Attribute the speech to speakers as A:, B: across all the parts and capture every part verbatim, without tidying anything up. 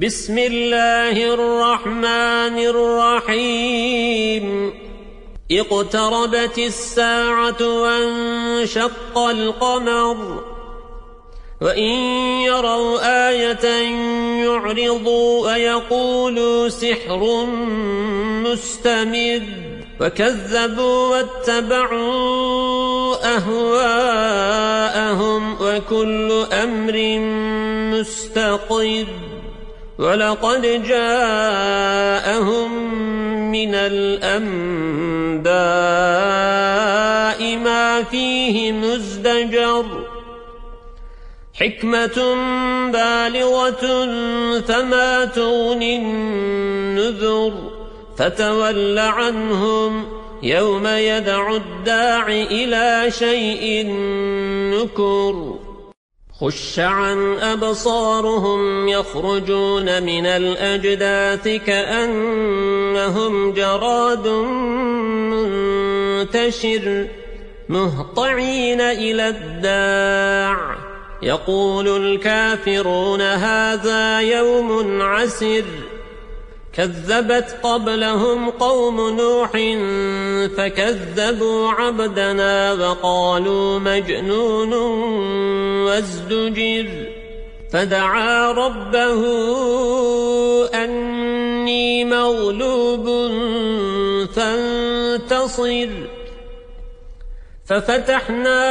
A: بسم الله الرحمن الرحيم اقتربت الساعة وانشق القمر وإن يروا آية يعرضوا ويقولوا سحر مستمر وكذبوا واتبعوا أهواءهم وكل أمر مستقر ولقد جاءهم من الأنباء ما فيه مزدجر حكمة بالغة فما تغني النذر فتول عنهم يوم يدعو الداع إلى شيء نكر خش عن أبصارهم يخرجون من الأجداث كأنهم جراد منتشر مهطعين إلى الداع يقول الكافرون هذا يوم عسر كذبت قبلهم قوم نوح فكذبوا عبدنا وقالوا مجنون وازدجر فدعا ربه أني مغلوب فانتصر ففتحنا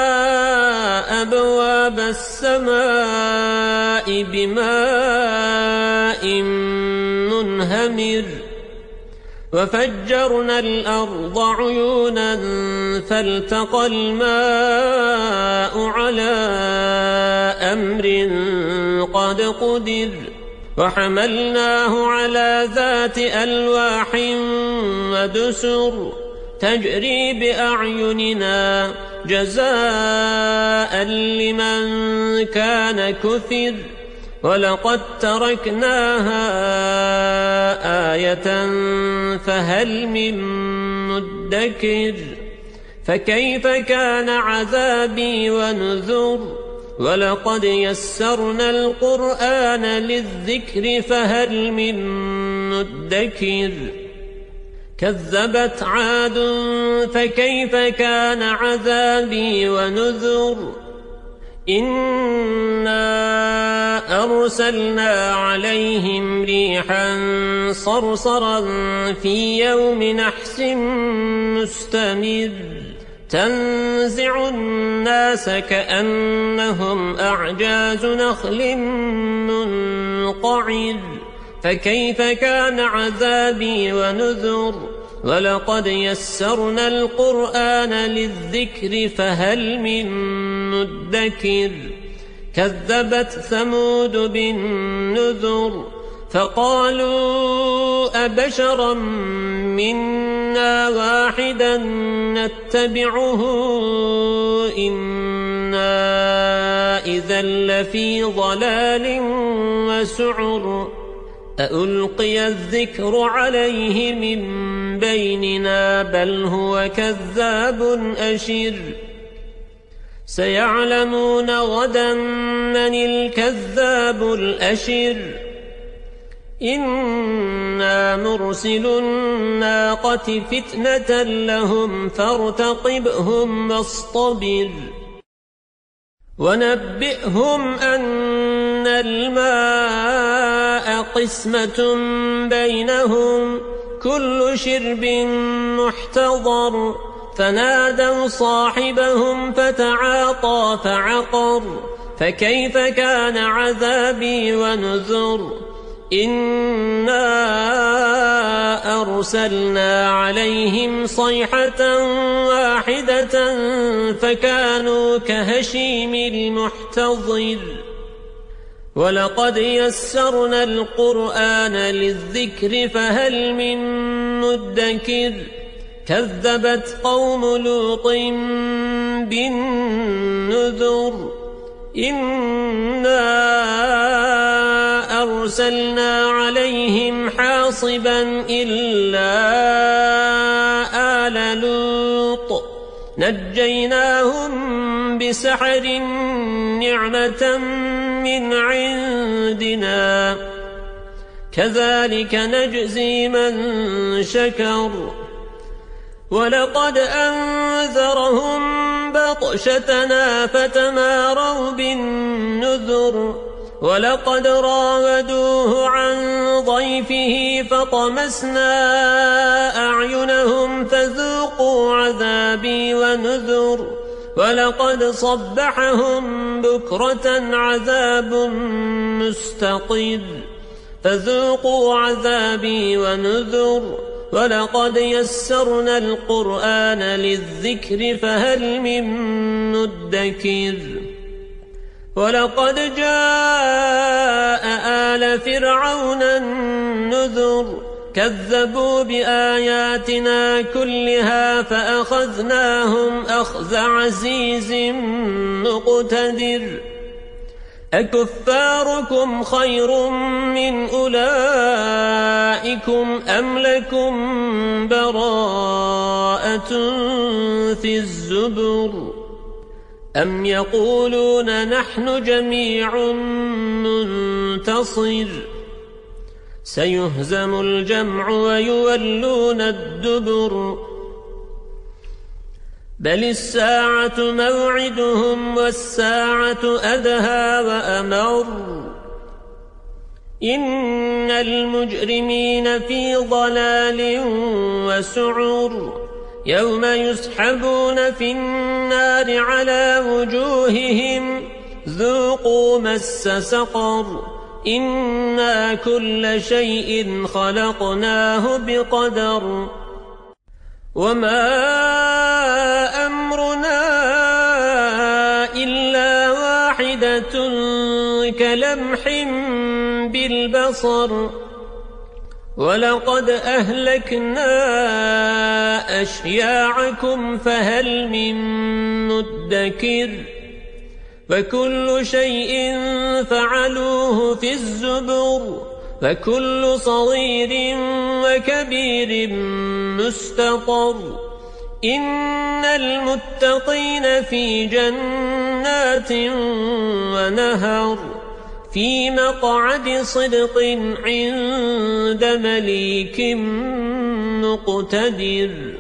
A: أبواب السماء بماء منهمر وفجرنا الأرض عيونا فالتقى الماء على أمر قد قدر وحملناه على ذات ألواح ودسر تجري بأعيننا جزاء لمن كان كفر ولقد تركناها آية فهل من مدكر فكيف كان عذابي ونذر ولقد يسرنا القرآن للذكر فهل من مدكر كذبت عاد فكيف كان عذابي ونذر إنا أرسلنا عليهم ريحا صرصرا في يوم نحس مستمر تنزع الناس كأنهم أعجاز نخل منقعر فكيف كان عذابي ونذر ولقد يسرنا القرآن للذكر فهل من مدكر كذبت ثمود بالنذر فقالوا أبشرا منا واحدا نتبعه إنا إذا لفي ضلال وسعر أألقي الذكر عليه من بيننا بل هو كذاب أشر سيعلمون غدا من الكذاب الأشر إنا مرسل الناقة فتنة لهم فارتقبهم واصطبر ونبئهم أن الماء قسمة بينهم كل شرب محتضر فنادوا صاحبهم فتعاطى فعقر فكيف كان عذابي ونذر إنا أرسلنا عليهم صيحة واحدة فكانوا كهشيم المحتضر ولقد يسرنا القرآن للذكر فهل من مدكر كذبت قوم لوط بالنذر إنا أرسلنا عليهم حاصبا إلا آل لوط نجيناهم بسحر نعمة من عندنا كذلك نجزي من شكر ولقد أنذرهم بطشتنا فتماروا بالنذر ولقد راودوه عن ضيفه فطمسنا أعينهم فذوقوا عذابي ونذر ولقد صبحهم بكرة عذاب مستقر فذوقوا عذابي ونذر ولقد يسرنا القرآن للذكر فهل من مدكر ولقد جاء آل فرعون النذر كذبوا بآياتنا كلها فأخذناهم أخذ عزيز مقتدر أكفاركم خير من أولئكم أم لكم براءة في الزبر أم يقولون نحن جميع منتصر سيهزم الجمع ويولون الدبر بل الساعة موعدهم والساعة أدهى وأمر إن المجرمين في ضلال وسعر يوم يسحبون في النار على وجوههم ذوقوا مس سقر إنا كل شيء خلقناه بقدر وما أمرنا إلا واحدة كلمح بالبصر ولقد أهلكنا أشياعكم فهل من مدكر فكل شيء فعلوه في الزبر فكل صغير وكبير مستطر إن المتقين في جنات ونهر في مقعد صدق عند مليك مقتدر.